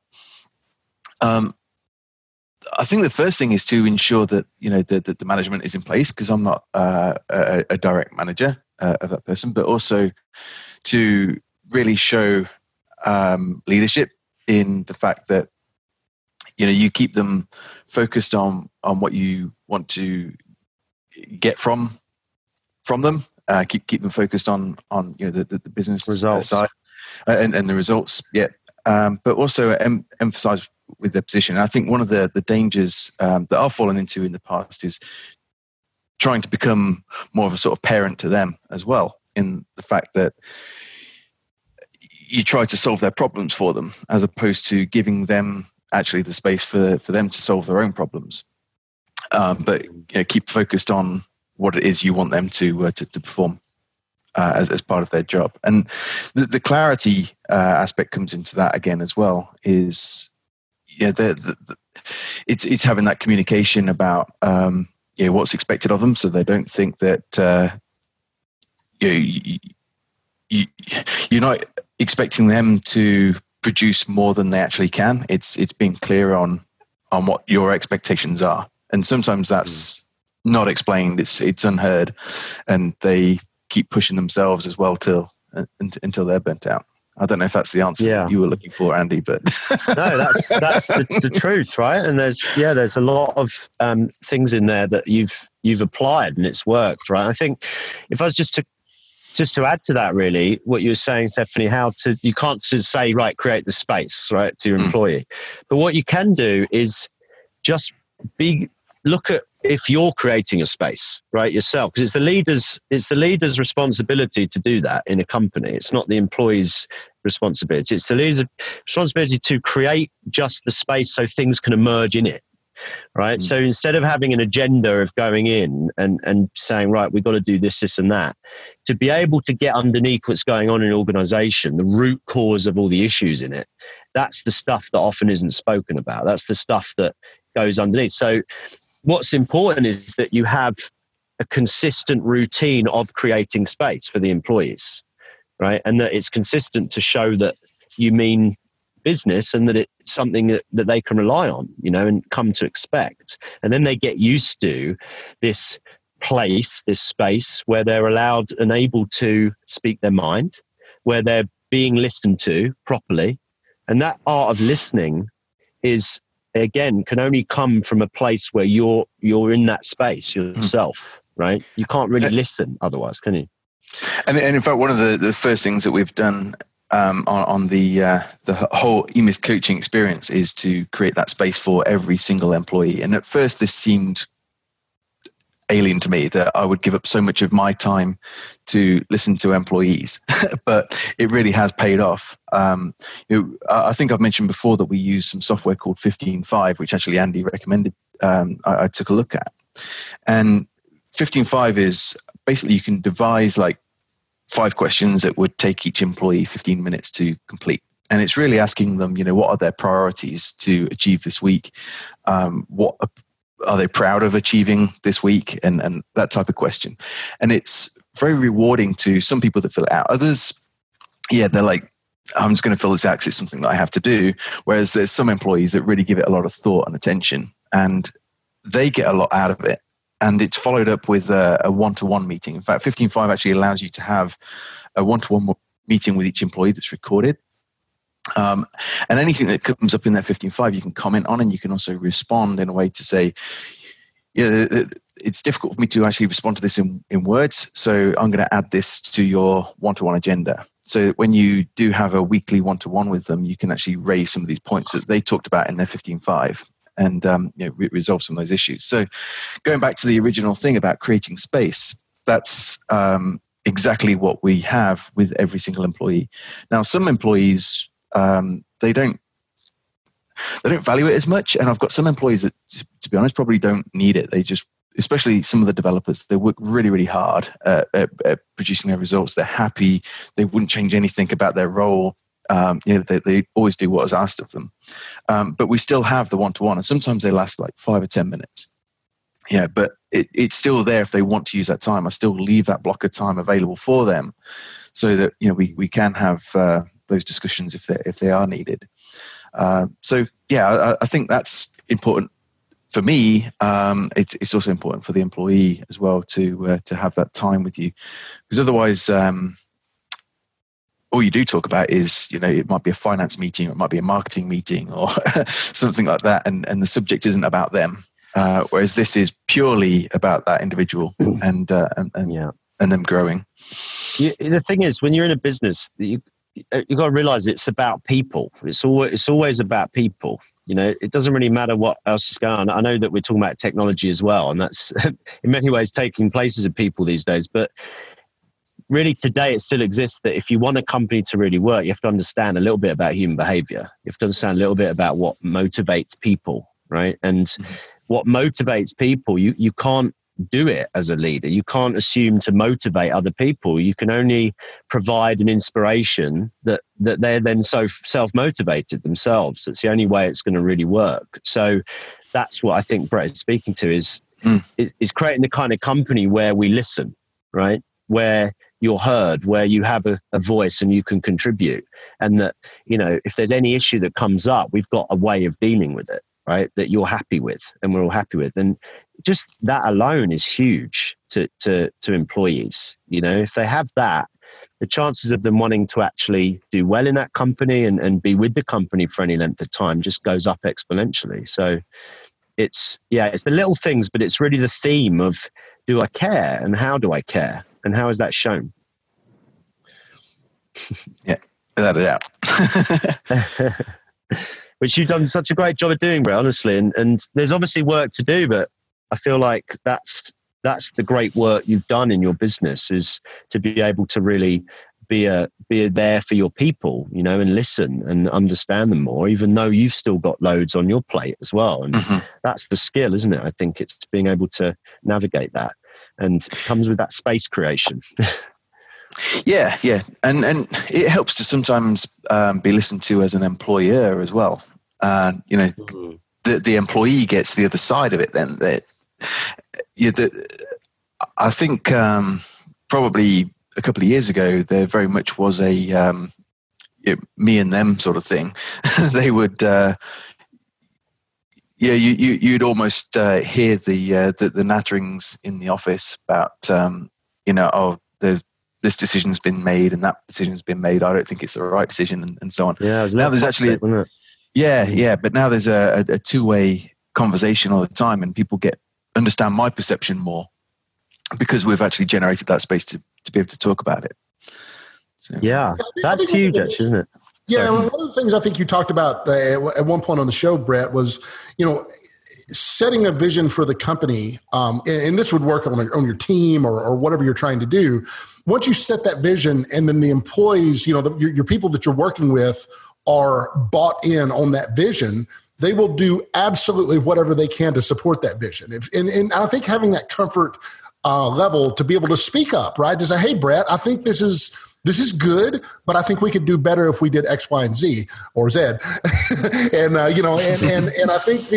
Speaker 3: I think the first thing is to ensure that the management is in place, because I'm not a direct manager of that person, but also to really show leadership in the fact that you keep them focused on what you want to get from them. Keep them focused on the business
Speaker 4: results.
Speaker 3: Side and the results. Yeah, but also emphasize with their position. And I think one of the dangers that I've fallen into in the past is trying to become more of a sort of parent to them as well, in the fact that you try to solve their problems for them, as opposed to giving them actually the space for them to solve their own problems. But keep focused on what it is you want them to perform as part of their job. And the clarity aspect comes into that again as well. Is it's having that communication about what's expected of them, so they don't think that you're not expecting them to produce more than they actually can. It's being clear on what your expectations are, and sometimes that's not explained. It's unheard, and they keep pushing themselves as well until they're burnt out. I don't know if that's the answer that you were looking for, Andy, but
Speaker 4: no, that's the truth, right? And there's a lot of things in there that you've applied and it's worked, right? I think if I was just to add to that, really, what you were saying, Stephanie, you can't just say, right, create the space, right, to your employee, but what you can do is just look at if you're creating a space, right, yourself, because it's the leader's responsibility to do that in a company. It's not the employee's responsibility. It's the leader's responsibility to create just the space so things can emerge in it, right? So instead of having an agenda of going in and saying, right, we've got to do this and that, to be able to get underneath what's going on in an organization, the root cause of all the issues in it, that's the stuff that often isn't spoken about. That's the stuff that goes underneath. So what's important is that you have a consistent routine of creating space for the employees, right? And that it's consistent to show that you mean business and that it's something that they can rely on, and come to expect. And then they get used to this place, this space where they're allowed and able to speak their mind, where they're being listened to properly. And that art of listening is, again, can only come from a place where you're in that space yourself, right? You can't really listen otherwise, can you?
Speaker 3: And in fact, one of the first things that we've done on the whole eMyth coaching experience is to create that space for every single employee. And at first, this seemed alien to me, that I would give up so much of my time to listen to employees, but it really has paid off. I think I've mentioned before that we use some software called 15Five, which actually Andy recommended. I took a look at, and 15Five is basically, you can devise like 5 questions that would take each employee 15 minutes to complete. And it's really asking them, what are their priorities to achieve this week? What are they proud of achieving this week? And that type of question. And it's very rewarding to some people that fill it out. Others, they're like, I'm just going to fill this out because it's something that I have to do. Whereas there's some employees that really give it a lot of thought and attention, and they get a lot out of it. And it's followed up with a one-to-one meeting. In fact, 15Five actually allows you to have a one-to-one meeting with each employee that's recorded. And anything that comes up in that 15Five, you can comment on, and you can also respond in a way to say, it's difficult for me to actually respond to this in words, so I'm going to add this to your one-to-one agenda. So when you do have a weekly one-to-one with them, you can actually raise some of these points that they talked about in their 15Five and resolve some of those issues. So going back to the original thing about creating space, that's exactly what we have with every single employee. Now, some employees, they don't value it as much, and I've got some employees that, to be honest, probably don't need it. They just, especially some of the developers, they work really, really hard at producing their results. They're happy. They wouldn't change anything about their role. They always do what is asked of them. But we still have the one-to-one, and sometimes they last like 5 or 10 minutes. Yeah, but it's still there if they want to use that time. I still leave that block of time available for them, so that we can have those discussions if they are needed. I think that's important for me. It's also important for the employee as well to have that time with you, because otherwise, all you do talk about is, it might be a finance meeting, or it might be a marketing meeting, or something like that, and the subject isn't about them. Whereas this is purely about that individual and them growing.
Speaker 4: The thing is, when you're in a business, you've got to realize it's about people. It's always about people. It doesn't really matter what else is going on. I know that we're talking about technology as well, and that's in many ways taking places of people these days. But really today it still exists that if you want a company to really work, you have to understand a little bit about human behavior. You have to understand a little bit about what motivates people, right? And what motivates people, you can't do it as a leader. You can't assume to motivate other people. You can only provide an inspiration that they're then so self-motivated themselves. It's the only way it's going to really work. So that's what I think Brett is speaking to is creating the kind of company where we listen, right? Where you're heard, where you have a voice and you can contribute. And that, if there's any issue that comes up, we've got a way of dealing with it, right? That you're happy with and we're all happy with. And just that alone is huge to employees. If they have that, the chances of them wanting to actually do well in that company and be with the company for any length of time just goes up exponentially. So it's the little things, but it's really the theme of, do I care and how do I care? And how is that shown?
Speaker 3: Yeah, without a doubt.
Speaker 4: Which you've done such a great job of doing, Brett, honestly. And there's obviously work to do, but I feel like that's the great work you've done in your business, is to be able to really be there for your people, and listen and understand them more, even though you've still got loads on your plate as well. And that's the skill, isn't it? I think it's being able to navigate that, and it comes with that space creation.
Speaker 3: Yeah. And it helps to sometimes be listened to as an employer as well. The employee gets the other side of it then. I think probably a couple of years ago, there very much was a me and them sort of thing, they would, you'd almost hear the natterings in the office about, this decision's been made and that decision's been made. I don't think it's the right decision, and so on.
Speaker 4: Yeah,
Speaker 3: now there's actually, but now there's a two-way conversation all the time, and people understand my perception more because we've actually generated that space to be able to talk about it. So.
Speaker 4: Yeah, that's huge, actually, isn't it?
Speaker 2: Yeah, one of the things I think you talked about at one point on the show, Brett, was setting a vision for the company, and this would work on your team or whatever you're trying to do. Once you set that vision, and then the employees, your people that you're working with are bought in on that vision, they will do absolutely whatever they can to support that vision. And I think having that comfort level to be able to speak up, right? To say, hey, Brett, I think this is good, but I think we could do better if we did X, Y, and Z or Z. and I think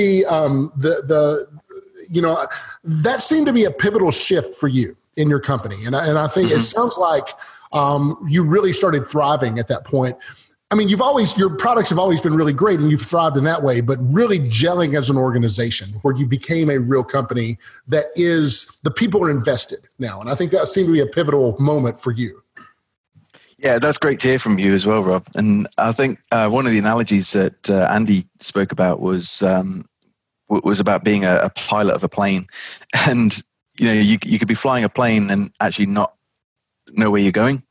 Speaker 2: that seemed to be a pivotal shift for you in your company. And I think it sounds like you really started thriving at that point. I mean, your products have always been really great and you've thrived in that way, but really gelling as an organization where you became a real company that the people are invested now. And I think that seemed to be a pivotal moment for you.
Speaker 3: Yeah, that's great to hear from you as well, Rob. And I think one of the analogies that Andy spoke about was about being a pilot of a plane. And, you could be flying a plane and actually not know where you're going.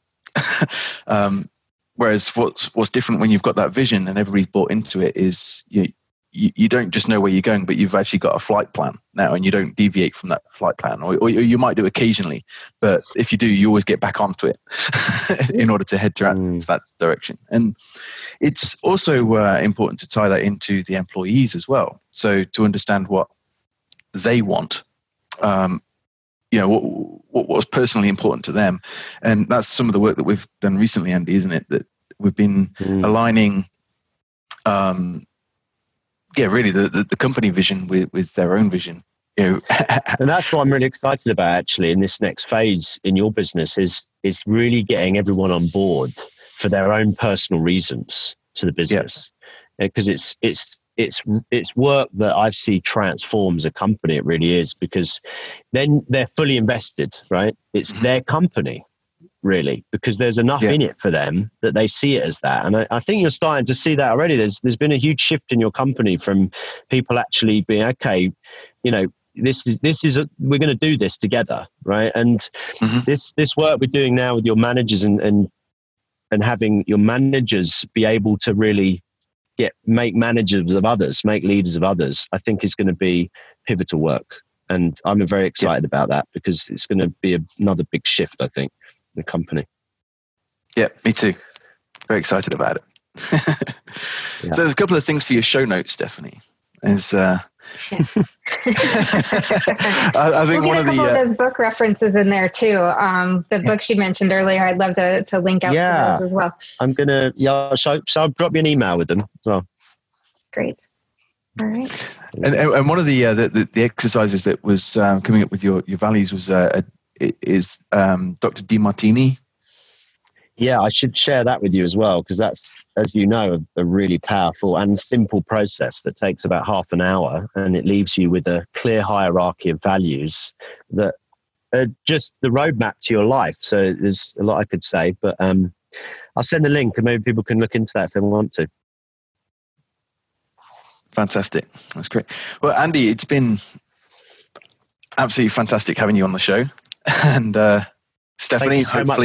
Speaker 3: Whereas what's different when you've got that vision and everybody's bought into it is you don't just know where you're going, but you've actually got a flight plan now, and you don't deviate from that flight plan, or you might do occasionally, but if you do, you always get back onto it in order to head to that direction. And it's also important to tie that into the employees as well. So to understand what they want, what's personally important to them. And that's some of the work that we've done recently, Andy, isn't it? That we've been aligning, really the company vision with their own vision.
Speaker 4: And that's what I'm really excited about, actually, in this next phase in your business is really getting everyone on board for their own personal reasons to the business. Because it's work that I've seen transforms a company. It really is, because then they're fully invested, right? It's their company, really, because there's enough in it for them that they see it as that. And I think you're starting to see that already. There's been a huge shift in your company from people actually being, okay, this is we're going to do this together, right? And this work we're doing now with your managers and having your managers be able to really make managers of others, make leaders of others, I think is going to be pivotal work. And I'm very excited about that, because it's going to be another big shift, I think, in the company.
Speaker 3: Yeah, me too. Very excited about it. So there's a couple of things for your show notes, Stephanie.
Speaker 1: Yes.
Speaker 3: I think
Speaker 1: we'll get a couple of those book references in there too. The books you mentioned earlier, I'd love to link out to those as well.
Speaker 4: I'm gonna, so I'll drop you an email with them as well.
Speaker 1: Great. All right.
Speaker 3: And one of the exercises that was coming up with your values was Dr. DeMartini.
Speaker 4: Yeah, I should share that with you as well, because that's, as you know, a really powerful and simple process that takes about half an hour, and it leaves you with a clear hierarchy of values that are just the roadmap to your life. So there's a lot I could say, but I'll send the link and maybe people can look into that if they want to.
Speaker 3: Fantastic. That's great. Well, Andy, it's been absolutely fantastic having you on the show. And Stephanie, hopefully,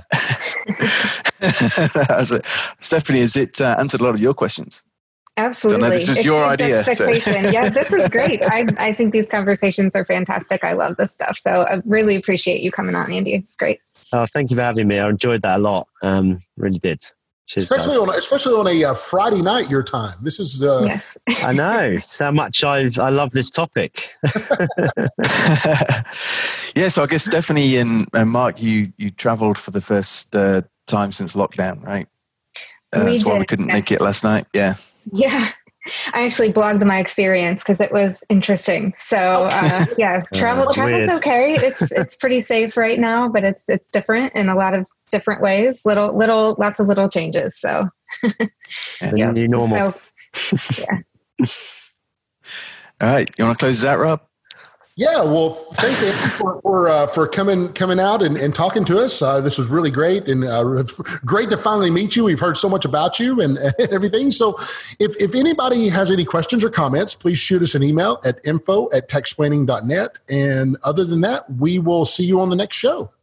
Speaker 3: Stephanie, has it answered a lot of your questions?
Speaker 1: Absolutely.
Speaker 3: So I know this is your idea.
Speaker 1: Expectation. Yeah, this is great. I think these conversations are fantastic. I love this stuff. So I really appreciate you coming on, Andy. It's great.
Speaker 4: Oh, thank you for having me. I enjoyed that a lot. Really did. Cheers,
Speaker 2: especially on a Friday night your time. This is
Speaker 1: yes.
Speaker 4: I know. So how much I love this topic.
Speaker 3: Yeah, so I guess Stephanie and Mark, you traveled for the first time since lockdown, right? That's why we couldn't make it last night. Yeah.
Speaker 1: Yeah. I actually blogged my experience because it was interesting. So travel's okay. It's pretty safe right now, but it's different in a lot of different ways. Lots of little changes. So
Speaker 4: yeah, new normal.
Speaker 1: So, yeah.
Speaker 3: All right, you want to close that, Rob?
Speaker 2: Yeah, well, thanks, Andy, for coming out and talking to us. This was really great, and great to finally meet you. We've heard so much about you and everything. So if anybody has any questions or comments, please shoot us an email at info@techsplaining.net. And other than that, we will see you on the next show.